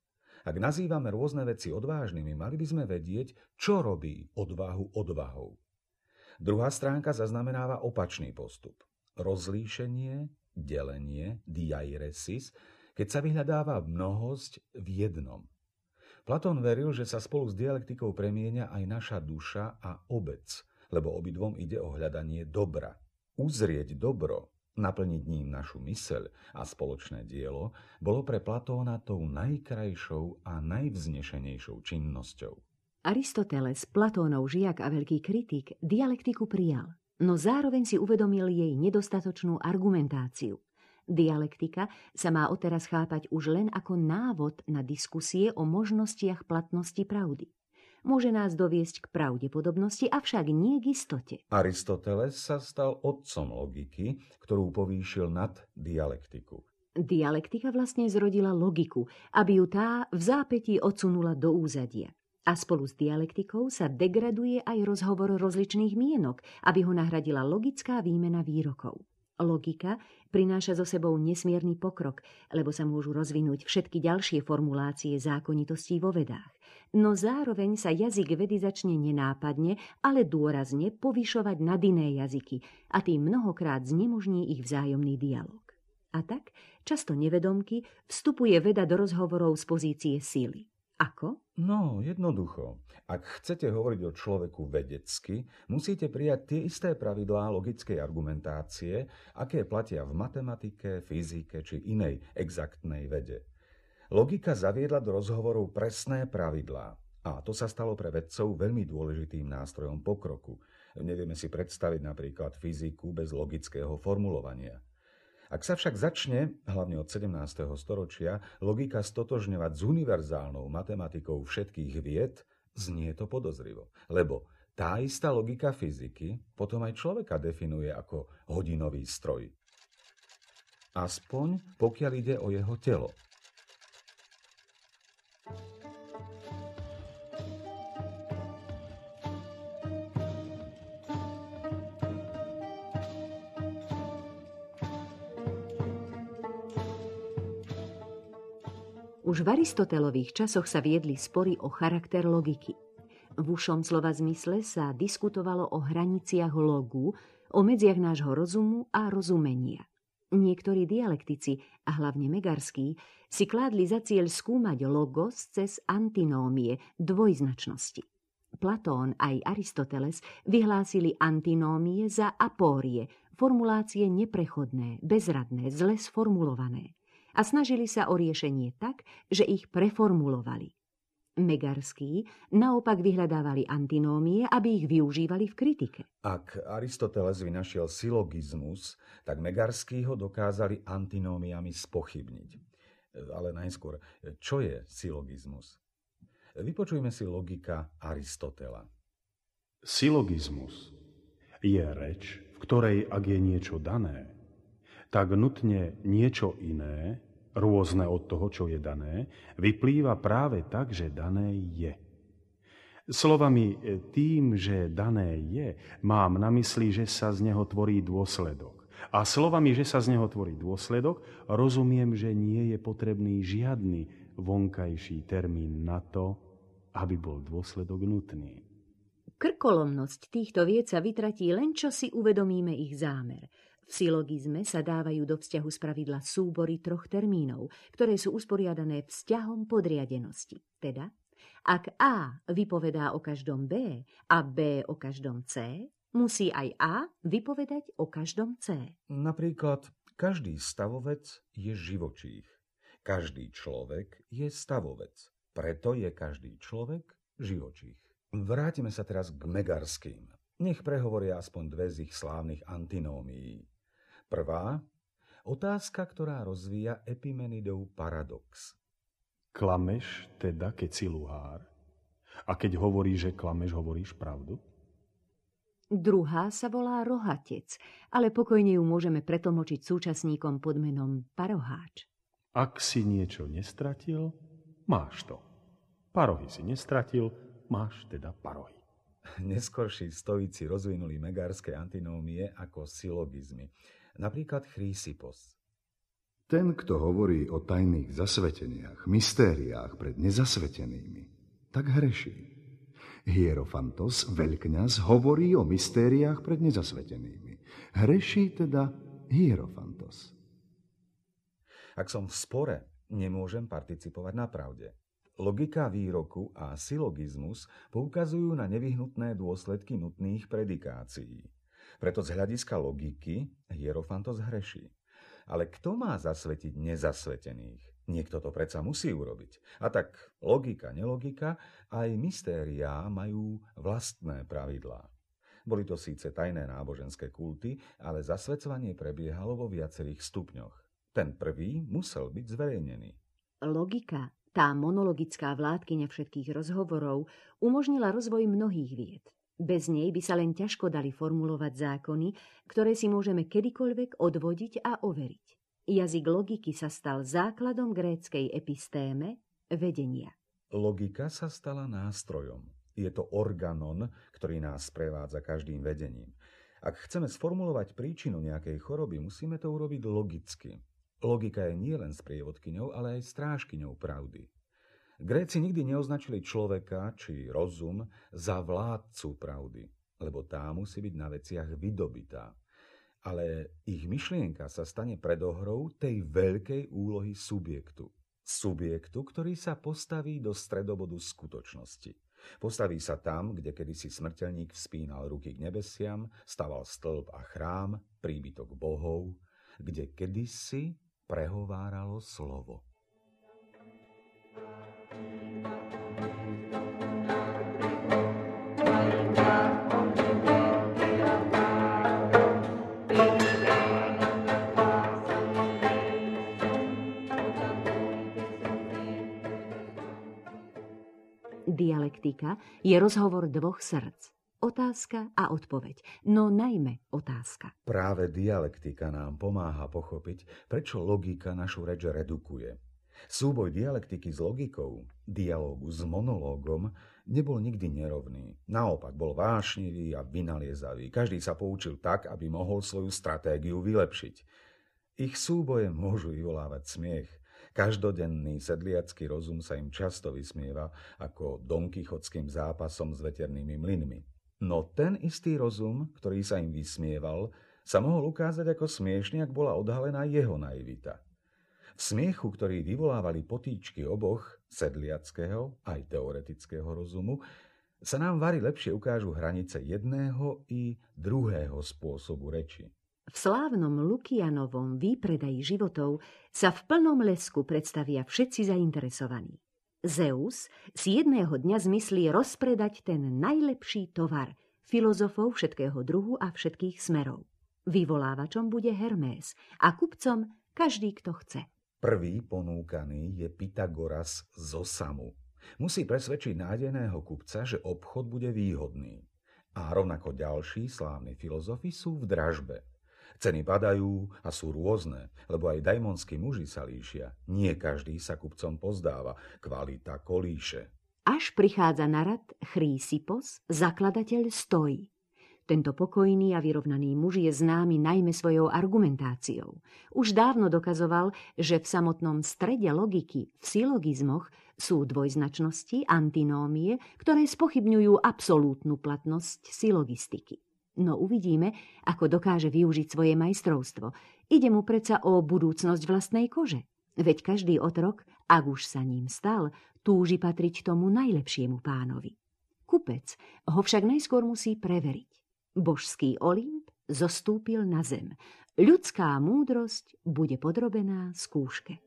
Ak nazývame rôzne veci odvážnymi, mali by sme vedieť, čo robí odvahu odvahou. Druhá stránka zaznamenáva opačný postup. Rozlíšenie, delenie, diairesis, keď sa vyhľadáva mnohosť v jednom. Platón veril, že sa spolu s dialektikou premieňa aj naša duša a obec, lebo obidvom ide o hľadanie dobra. Uzrieť dobro, naplniť ním našu myseľ a spoločné dielo, bolo pre Platóna tou najkrajšou a najvznešenejšou činnosťou. Aristoteles, Platónov žiak a veľký kritik, dialektiku prijal, no zároveň si uvedomil jej nedostatočnú argumentáciu. Dialektika sa má odteraz chápať už len ako návod na diskusie o možnostiach platnosti pravdy. Môže nás doviesť k pravdepodobnosti, avšak nie k istote. Aristoteles sa stal otcom logiky, ktorú povýšil nad dialektiku. Dialektika vlastne zrodila logiku, aby ju tá v zápätí odsunula do úzadia. A spolu s dialektikou sa degraduje aj rozhovor rozličných mienok, aby ho nahradila logická výmena výrokov. Logika prináša so sebou nesmierny pokrok, lebo sa môžu rozvinúť všetky ďalšie formulácie zákonitostí vo vedách. No zároveň sa jazyk vedy začne nenápadne, ale dôrazne povyšovať nad iné jazyky a tým mnohokrát znemožní ich vzájomný dialog. A tak, často nevedomky, vstupuje veda do rozhovorov z pozície síly. Ako? No, jednoducho. Ak chcete hovoriť o človeku vedecky, musíte prijať tie isté pravidlá logickej argumentácie, aké platia v matematike, fyzike či inej exaktnej vede. Logika zaviedla do rozhovorov presné pravidlá. A to sa stalo pre vedcov veľmi dôležitým nástrojom pokroku. Nevieme si predstaviť napríklad fyziku bez logického formulovania. Ak sa však začne, hlavne od sedemnásteho storočia, logika stotožňovať s univerzálnou matematikou všetkých vied, znie to podozrivo. Lebo tá istá logika fyziky potom aj človeka definuje ako hodinový stroj. Aspoň pokiaľ ide o jeho telo. Už v Aristotelových časoch sa viedli spory o charakter logiky. V ušom slova zmysle sa diskutovalo o hraniciach logu, o medziach nášho rozumu a rozumenia. Niektorí dialektici, a hlavne Megarský, si kládli za cieľ skúmať logos cez antinómie, dvojznačnosti. Platón aj Aristoteles vyhlásili antinómie za apórie, formulácie neprechodné, bezradné, zle sformulované. A snažili sa o riešenie tak, že ich preformulovali. Megarskí naopak vyhľadávali antinómie, aby ich využívali v kritike. Ak Aristoteles vynašiel silogizmus, tak Megarskí ho dokázali antinómiami spochybniť. Ale najskôr, čo je silogizmus? Vypočujme si logika Aristotela. Silogizmus je reč, v ktorej, ak je niečo dané, tak nutne niečo iné, rôzne od toho, čo je dané, vyplýva práve tak, že dané je. Slovami tým, že dané je, mám na mysli, že sa z neho tvorí dôsledok. A slovami, že sa z neho tvorí dôsledok, rozumiem, že nie je potrebný žiadny vonkajší termín na to, aby bol dôsledok nutný. Krkolomnosť týchto vied sa vytratí len, čo si uvedomíme ich zámer. V silogizme sa dávajú do vzťahu spravidla súbory troch termínov, ktoré sú usporiadané vzťahom podriadenosti. Teda, ak A vypovedá o každom B a B o každom C, musí aj A vypovedať o každom C. Napríklad, každý stavovec je živočích. Každý človek je stavovec. Preto je každý človek živočích. Vrátime sa teraz k Megarským. Nech prehovoria aspoň dve z ich slávnych antinómií. Prvá, otázka, ktorá rozvíja Epimenidov paradox. Klameš teda, keď si luhár? A keď hovoríš, že klameš, hovoríš pravdu? Druhá sa volá Rohatec, ale pokojne ju môžeme pretlmočiť súčasníkom pod menom Paroháč. Ak si niečo nestratil, máš to. Parohy si nestratil, máš teda parohy. Neskorší stoici rozvinuli megárske antinómie ako silogizmy. Napríklad Chrysippos. Ten, kto hovorí o tajných zasveteniach, mystériách pred nezasvetenými, tak hreší. Hierofantos, veľkňaz, hovorí o mystériách pred nezasvetenými. Hreší teda Hierofantos. Ak som v spore, nemôžem participovať na pravde. Logika výroku a silogizmus poukazujú na nevyhnutné dôsledky nutných predikácií. Preto z hľadiska logiky Hierofantos hreší. Ale kto má zasvetiť nezasvetených? Niekto to predsa musí urobiť. A tak logika, nelogika, aj mystériá majú vlastné pravidlá. Boli to síce tajné náboženské kulty, ale zasvedcovanie prebiehalo vo viacerých stupňoch. Ten prvý musel byť zverejnený. Logika, tá monologická vládkyňa všetkých rozhovorov, umožnila rozvoj mnohých vied. Bez nej by sa len ťažko dali formulovať zákony, ktoré si môžeme kedykoľvek odvodiť a overiť. Jazyk logiky sa stal základom gréckej epistéme, vedenia. Logika sa stala nástrojom. Je to organon, ktorý nás sprevádza každým vedením. Ak chceme sformulovať príčinu nejakej choroby, musíme to urobiť logicky. Logika je nielen sprievodkyňou, ale aj strážkyňou pravdy. Gréci nikdy neoznačili človeka či rozum za vládcu pravdy, lebo tá musí byť na veciach vydobitá. Ale ich myšlienka sa stane predohrou tej veľkej úlohy subjektu. Subjektu, ktorý sa postaví do stredobodu skutočnosti. Postaví sa tam, kde kedysi smrteľník vzpínal ruky k nebesiam, staval stĺp a chrám, príbytok bohov, kde kedysi prehováralo slovo. Dialektika je rozhovor dvoch srdc. Otázka a odpoveď, no najmä otázka. Práve dialektika nám pomáha pochopiť, prečo logika našu reč redukuje. Súboj dialektiky s logikou, dialógu s monológom, nebol nikdy nerovný. Naopak bol vášnivý a vynaliezavý. Každý sa poučil tak, aby mohol svoju stratégiu vylepšiť. Ich súboje môžu vyvolávať smiech. Každodenný sedliacky rozum sa im často vysmieva ako donkichotským zápasom s veternými mlynmi. No ten istý rozum, ktorý sa im vysmieval, sa mohol ukázať ako smiešný, ak bola odhalená jeho naivita. V smiechu, ktorý vyvolávali potýčky oboch, sedliackého aj teoretického rozumu, sa nám vari lepšie ukážu hranice jedného i druhého spôsobu reči. V slávnom Lukianovom výpredaji životov sa v plnom lesku predstavia všetci zainteresovaní. Zeus si jedného dňa zmyslí rozpredať ten najlepší tovar filozofov všetkého druhu a všetkých smerov. Vyvolávačom bude Hermés a kupcom každý, kto chce. Prvý ponúkaný je Pythagoras zo Samu. Musí presvedčiť nádejného kupca, že obchod bude výhodný. A rovnako ďalší slávni filozofi sú v dražbe. Ceny padajú a sú rôzne, lebo aj dajmonskí muži sa líšia. Nie každý sa kupcom pozdáva, kvalita kolíše. Až prichádza na rad Chrysippos, zakladateľ Stoji. Tento pokojný a vyrovnaný muž je známy najmä svojou argumentáciou. Už dávno dokazoval, že v samotnom strede logiky, v silogizmoch, sú dvojznačnosti, antinómie, ktoré spochybňujú absolútnu platnosť silogistiky. No uvidíme, ako dokáže využiť svoje majstrovstvo. Ide mu predsa o budúcnosť vlastnej kože. Veď každý otrok, ak už sa ním stal, túži patriť tomu najlepšiemu pánovi. Kupec ho však najskôr musí preveriť. Božský Olymp zostúpil na zem. Ľudská múdrosť bude podrobená skúške.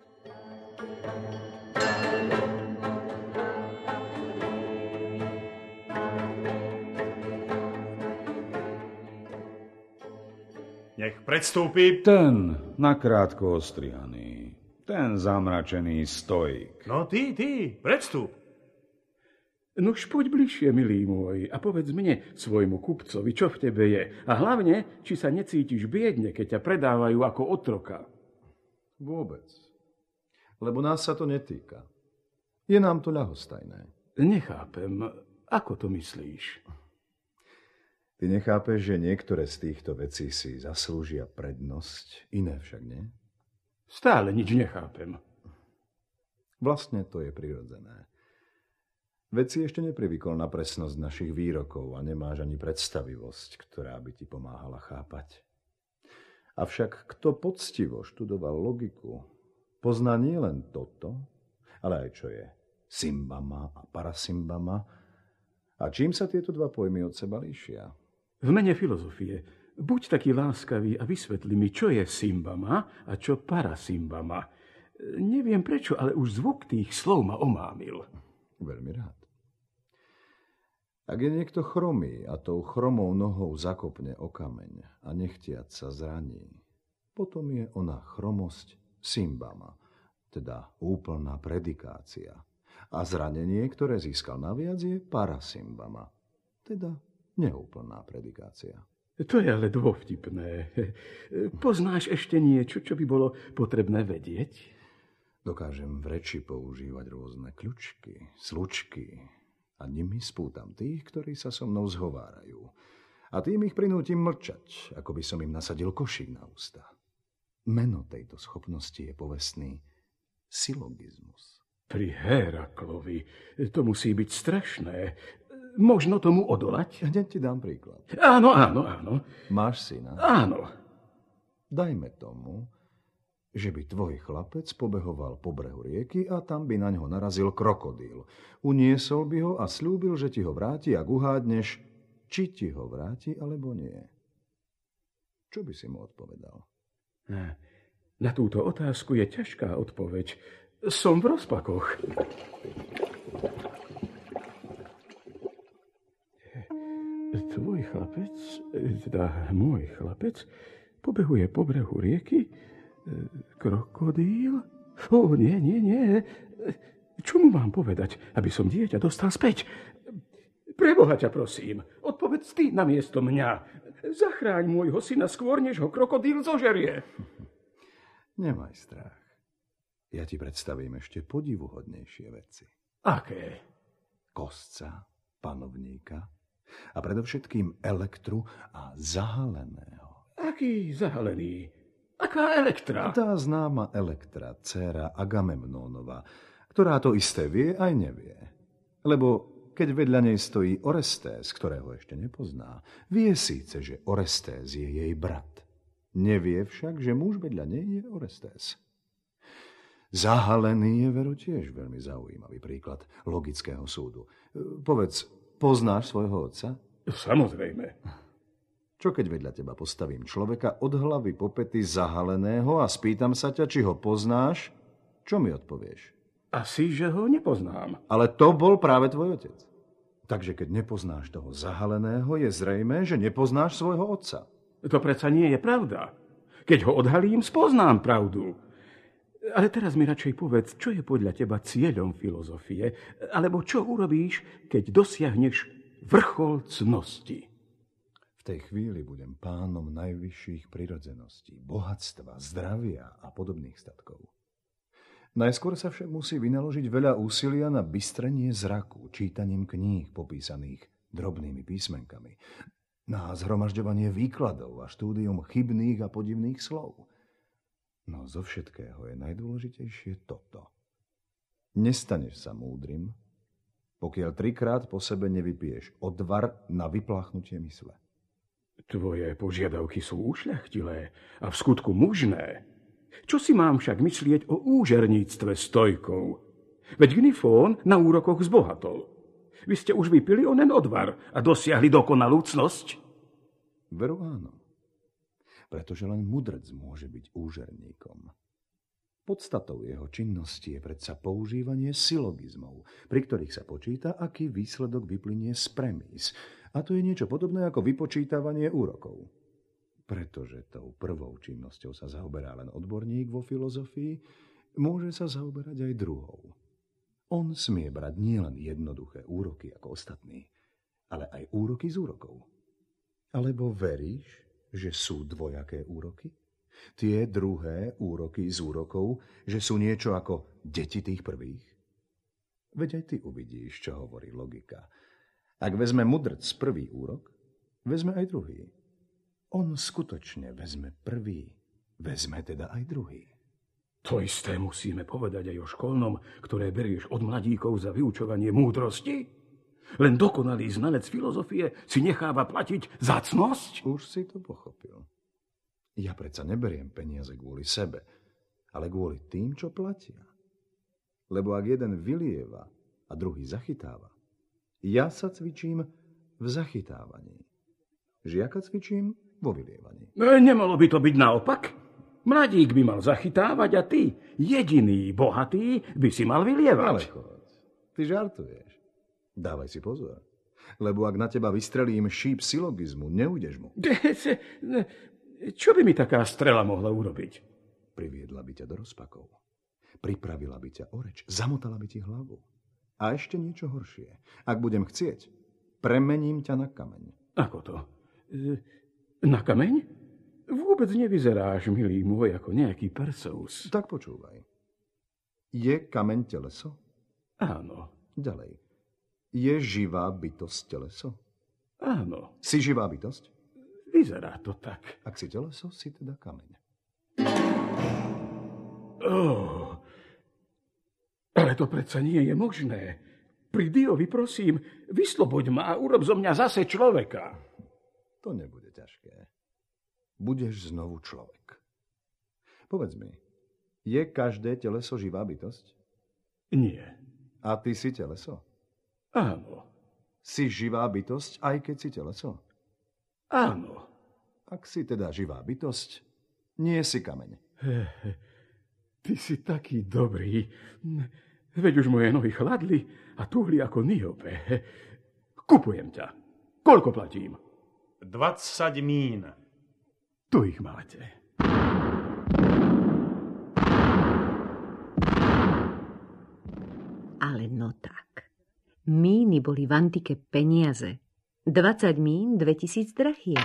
Nech predstúpi Ten nakrátko ostrihaný, ten zamračený stoik. No ty, ty, predstúp. Nuž poď bližšie, milý môj, a povedz mne, svojmu kupcovi, čo v tebe je. A hlavne, či sa necítiš biedne, keď ťa predávajú ako otroka. Vôbec. Lebo nás sa to netýka. Je nám to ľahostajné. Nechápem, ako to myslíš? Ty nechápeš, že niektoré z týchto vecí si zaslúžia prednosť, iné však nie? Stále nič nechápem. Vlastne to je prirodzené. Veď si ešte neprivykol na presnosť našich výrokov a nemáš ani predstavivosť, ktorá by ti pomáhala chápať. Avšak kto poctivo študoval logiku, pozná nie len toto, ale aj čo je symbama a parasymbama a čím sa tieto dva pojmy od seba líšia. V mene filozofie, buď taký láskavý a vysvetli mi, čo je symbama a čo parasymbama. Neviem prečo, ale už zvuk tých slov ma omámil. Veľmi rád. Ak je niekto chromý a tou chromou nohou zakopne o kameň a nechtiac sa zraní, potom je ona chromosť symbama, teda úplná predikácia. A zranenie, ktoré získal naviac, je parasymbama, teda neúplná predikácia. To je ale dôvtipné. Poznáš ešte niečo, čo by bolo potrebné vedieť? Dokážem v reči používať rôzne kľučky, slučky a nimi spútam tých, ktorí sa so mnou zhovárajú. A tým ich prinútim mlčať, ako by som im nasadil košík na ústa. Meno tejto schopnosti je povestný silogizmus. Pri Héraklovi to musí byť strašné. Možno tomu odolať? Hneď ti dám príklad. Áno, áno, áno. Máš syna? Áno. Dajme tomu, že by tvoj chlapec pobehoval po brehu rieky a tam by na ňo narazil krokodíl. Uniesol by ho a sľúbil, že ti ho vráti, ak uhádneš, či ti ho vráti, alebo nie. Čo by si mu odpovedal? Na túto otázku je ťažká odpoveď. Som v rozpakoch. Tvoj chlapec, teda môj chlapec, pobehuje po brehu rieky. Krokodíl? Ó, nie, nie, nie. Čo mu mám povedať, aby som dieťa dostal späť? Preboha ťa prosím, odpovedz ty namiesto mňa. Zachráň môjho syna skôr, než ho krokodíl zožerie. Nemaj strach. Ja ti predstavím ešte podivuhodnejšie veci. Aké? Kosca, panovníka a predovšetkým elektru a zahaleného. Aký zahalený? Aká Elektra? Tá známa Elektra, dcéra Agamemnónova, ktorá to isté vie aj nevie. Lebo keď vedľa nej stojí Orestés, ktorého ešte nepozná, vie síce, že Orestés je jej brat. Nevie však, že muž vedľa nej je Orestés. Zahalený je veru tiež veľmi zaujímavý príklad logického súdu. Povedz, poznáš svojho otca? Samozrejme. Čo keď vedľa teba postavím človeka od hlavy po pety zahaleného a spýtam sa ťa, či ho poznáš? Čo mi odpovieš? Asi, že ho nepoznám. Ale to bol práve tvoj otec. Takže keď nepoznáš toho zahaleného, je zrejmé, že nepoznáš svojho otca. To predsa nie je pravda. Keď ho odhalím, spoznám pravdu. Ale teraz mi radšej povedz, čo je podľa teba cieľom filozofie, alebo čo urobíš, keď dosiahneš vrchol cnosti. V tej chvíli budem pánom najvyšších prirodzeností, bohatstva, zdravia a podobných statkov. Najskôr sa však musí vynaložiť veľa úsilia na bystrenie zraku, čítaním kníh popísaných drobnými písmenkami, na zhromažďovanie výkladov a štúdium chybných a podivných slov. No zo všetkého je najdôležitejšie toto. Nestaneš sa múdrym, pokiaľ trikrát po sebe nevypiješ odvar na vypláchnutie mysle. Tvoje požiadavky sú ušľachtilé a v skutku mužné. Čo si mám však myslieť o úžerníctve stojkou? Veď Gnyfón na úrokoch zbohatol. Vy ste už vypili onen odvar a dosiahli dokonalú cnosť? Veru áno. Pretože len mudrc môže byť úžerníkom. Podstatou jeho činnosti je predsa používanie silogizmov, pri ktorých sa počíta, aký výsledok vyplynie z premís. A to je niečo podobné ako vypočítavanie úrokov. Pretože tou prvou činnosťou sa zaoberá len odborník vo filozofii, môže sa zaoberať aj druhou. On smie brať nielen jednoduché úroky ako ostatní, ale aj úroky z úrokov. Alebo veríš, že sú dvojaké úroky? Tie druhé úroky z úrokov, že sú niečo ako deti tých prvých? Veď aj ty uvidíš, čo hovorí logika. Ak vezme mudrc prvý úrok, vezme aj druhý. On skutočne vezme prvý, vezme teda aj druhý. To isté musíme povedať aj o školnom, ktoré berieš od mladíkov za vyučovanie múdrosti? Len dokonalý znalec filozofie si necháva platiť za cnosť? Už si to pochopil. Ja predsa neberiem peniaze kvôli sebe, ale kvôli tým, čo platia. Lebo ak jeden vylieva a druhý zachytáva, ja sa cvičím v zachytávaní. Žiaka cvičím vo vylievaní. Nemalo by to byť naopak? Mladík by mal zachytávať a ty, jediný bohatý, by si mal vylievať. Ale ty žartuješ. Dávaj si pozor. Lebo ak na teba vystrelím šíp silogizmu, neújdeš mu. Čo by mi taká strela mohla urobiť? Priviedla by ťa do rozpakov. Pripravila by ťa o reč. Zamotala by ti hlavu. A ešte niečo horšie. Ak budem chcieť, premením ťa na kameň. Ako to? Na kameň? Vôbec nevyzeráš, milý môj, ako nejaký Perseus. Tak počúvaj. Je kameň teleso? Áno. Ďalej. Je živá bytosť teleso? Áno. Si živá bytosť? Vyzerá to tak. Ak si teleso, si teda kameň. Oh, ale to predsa nie je možné. Pri Diovi, prosím, vysloboď ma a urob zo mňa zase človeka. To nebude ťažké. Budeš znovu človek. Povedz mi, je každé teleso živá bytosť? Nie. A ty si teleso? Áno. Si živá bytosť, aj keď si teleso? Áno. Ak si teda živá bytosť, nie si kameň. Ty si taký dobrý. Veď už moje nohy chladli a tuhli ako Niobe. Kupujem ťa. Koľko platím? dvadsať mín. Tu ich máte. Ale no tak. Míny boli v antike peniaze. dvadsať mín, dvetisíc drachiem.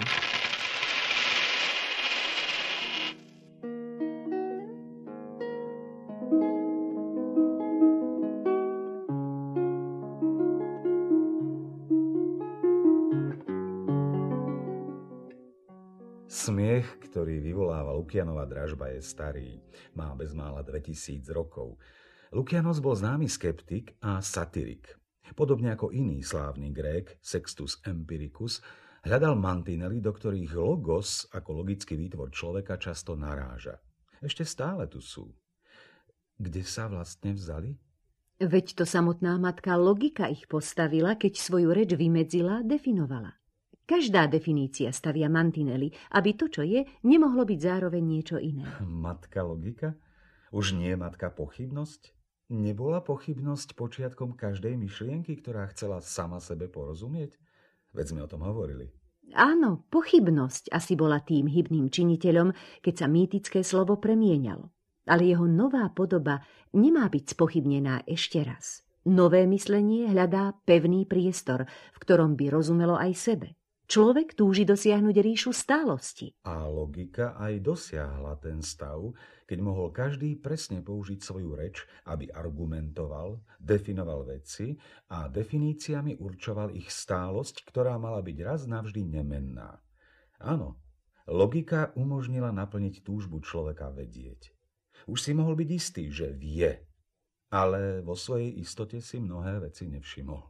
Smiech, ktorý vyvoláva Lukianova dražba, je starý. Má bezmála dvetisíc rokov. Lukianos bol známy skeptik a satirik. Podobne ako iný slávny Grék, Sextus Empiricus, hľadal mantinely, do ktorých logos ako logický výtvor človeka často naráža. Ešte stále tu sú. Kde sa vlastne vzali? Veď to samotná matka logika ich postavila, keď svoju reč vymedzila, definovala. Každá definícia stavia mantinely, aby to, čo je, nemohlo byť zároveň niečo iné. Matka logika? Už nie matka pochybnosť? Nebola pochybnosť počiatkom každej myšlienky, ktorá chcela sama sebe porozumieť? Veď sme o tom hovorili. Áno, pochybnosť asi bola tým hybným činiteľom, keď sa mýtické slovo premieňalo. Ale jeho nová podoba nemá byť spochybnená ešte raz. Nové myslenie hľadá pevný priestor, v ktorom by rozumelo aj sebe. Človek túži dosiahnuť ríšu stálosti. A logika aj dosiahla ten stav, keď mohol každý presne použiť svoju reč, aby argumentoval, definoval veci a definíciami určoval ich stálosť, ktorá mala byť raz navždy nemenná. Áno, logika umožnila naplniť túžbu človeka vedieť. Už si mohol byť istý, že vie, ale vo svojej istote si mnohé veci nevšimol.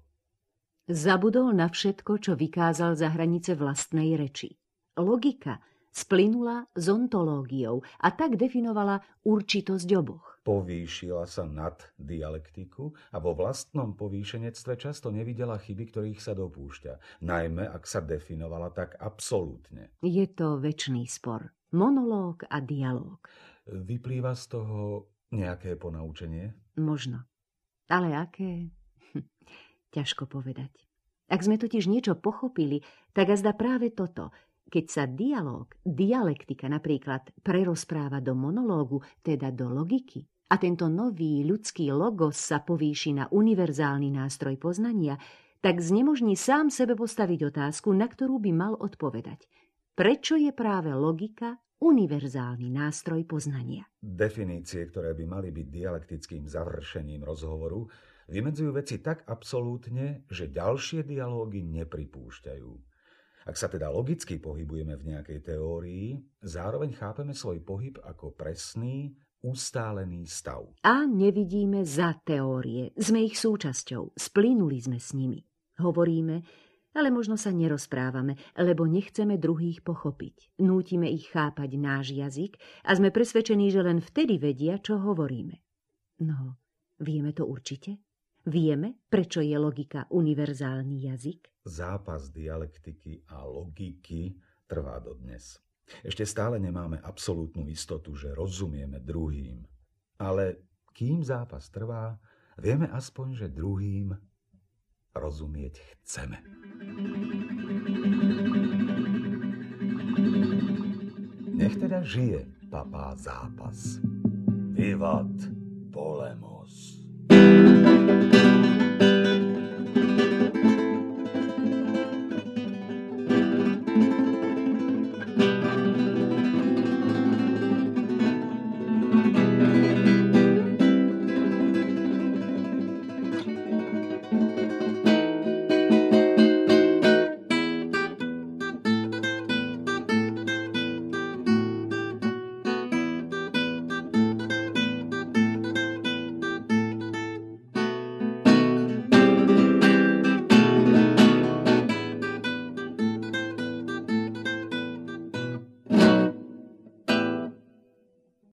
Zabudol na všetko, čo vykázal za hranice vlastnej reči. Logika splynula s ontológiou a tak definovala určitosť oboch. Povýšila sa nad dialektiku a vo vlastnom povýšenectve často nevidela chyby, ktorých sa dopúšťa, najmä ak sa definovala tak absolútne. Je to večný spor. Monológ a dialóg. Vyplýva z toho nejaké ponaučenie? Možno. Ale aké? Hm. Ťažko povedať. Ak sme totiž niečo pochopili, tak azda práve toto. Keď sa dialóg, dialektika napríklad prerozpráva do monológu, teda do logiky, a tento nový ľudský logos sa povýši na univerzálny nástroj poznania, tak znemožní sám sebe postaviť otázku, na ktorú by mal odpovedať. Prečo je práve logika univerzálny nástroj poznania? Definície, ktoré by mali byť dialektickým završením rozhovoru, vymedzujú veci tak absolútne, že ďalšie dialógy nepripúšťajú. Ak sa teda logicky pohybujeme v nejakej teórii, zároveň chápeme svoj pohyb ako presný, ustálený stav. A nevidíme za teórie. Sme ich súčasťou. Splynuli sme s nimi. Hovoríme, ale možno sa nerozprávame, lebo nechceme druhých pochopiť. Nútime ich chápať náš jazyk a sme presvedčení, že len vtedy vedia, čo hovoríme. No, vieme to určite? Vieme, prečo je logika univerzálny jazyk? Zápas dialektiky a logiky trvá dodnes. Ešte stále nemáme absolútnu istotu, že rozumieme druhým. Ale kým zápas trvá, vieme aspoň, že druhým rozumieť chceme. Nech teda žije papá zápas. Vivat Polemos. Thank you.